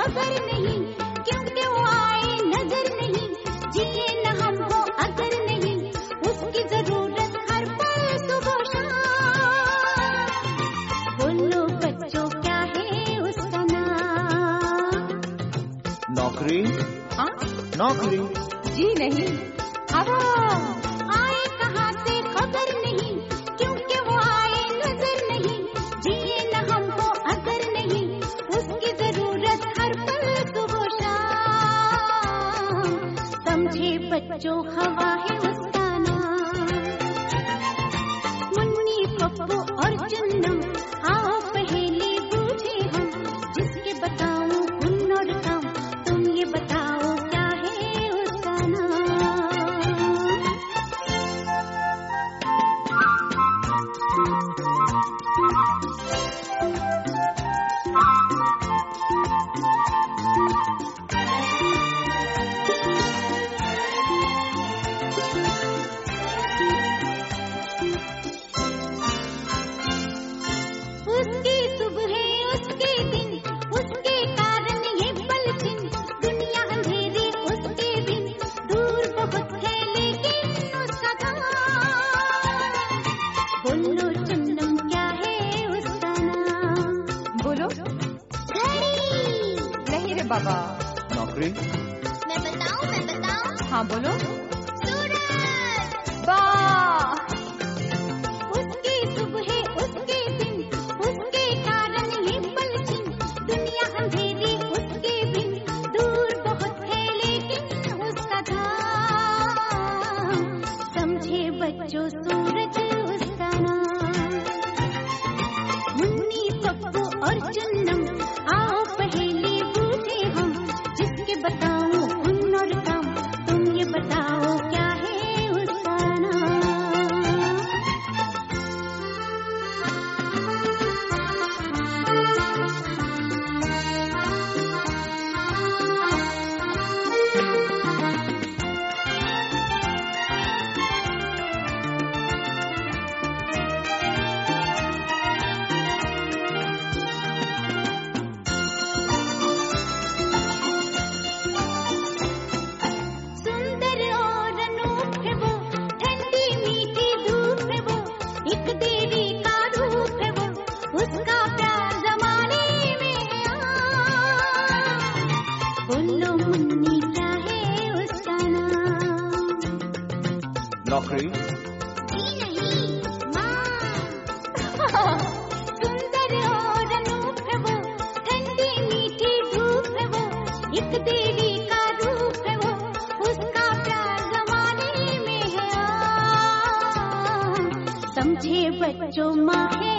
मगर नहीं, क्योंकि वो आए नजर नहीं, जिए न हम हो अगर नहीं, उसकी जरूरत हर पल सुबह शाम। बोलो बच्चों क्या है उसका नाम? नौकरी। हाँ? नौकरी। जी नहीं, हवा। आए कहाँ से खबर नहीं, क्योंकि वो आए नजर नहीं, जिए न हमको अगर नहीं, उसकी जरूरत हर पल सुबह शाम। समझे बच्चों हवा है उसका नाम। मुन्नी पप्पू और चुन्नम, आओ पहेली बूझे हम, जिसके बताऊं गुण और काम, तुम ये बताओ क्या है उसका नाम? उसकी सुबह उसके दिन, उसके कारण ये पलछिन, दुनिया अंधेरी उसके बिन, दूर बहुत है लेकिन उसका काम। बोलो चंदम क्या है उसका नाम? बोलो। घड़ी। नहीं रे बाबा। नौकरी। मैं बताऊं? हाँ बोलो। सूरज। वाह। उसकी सुबह उसके दिन, उसके कारण ये पलछिन, दुनिया अंधेरी उसके बिन, दूर बहुत है लेकिन उसका धाम। समझे बच्चों सूरज उसका नाम। मुन्नी पप्पू और चुन्नम, आओ पहेली बूझे हम, जिसके बताऊं गुण और काम, तुम ये बताओ क्या है उसका नाम? सुंदर और अनूप है वो, ठंडी मीठी धूप है वो, एक देवी का रूप है वो, उसका प्यार जमाने में है आम। बोलो मुन्नी क्या है उसका नाम? नौकरी। जी नहीं, माँ। सुंदर और अनूप है वो, ठंडी मीठी धूप है वो, एक देवी का रूप है वो, उसका प्यार जमाने में है आम। समझे बच्चों माँ है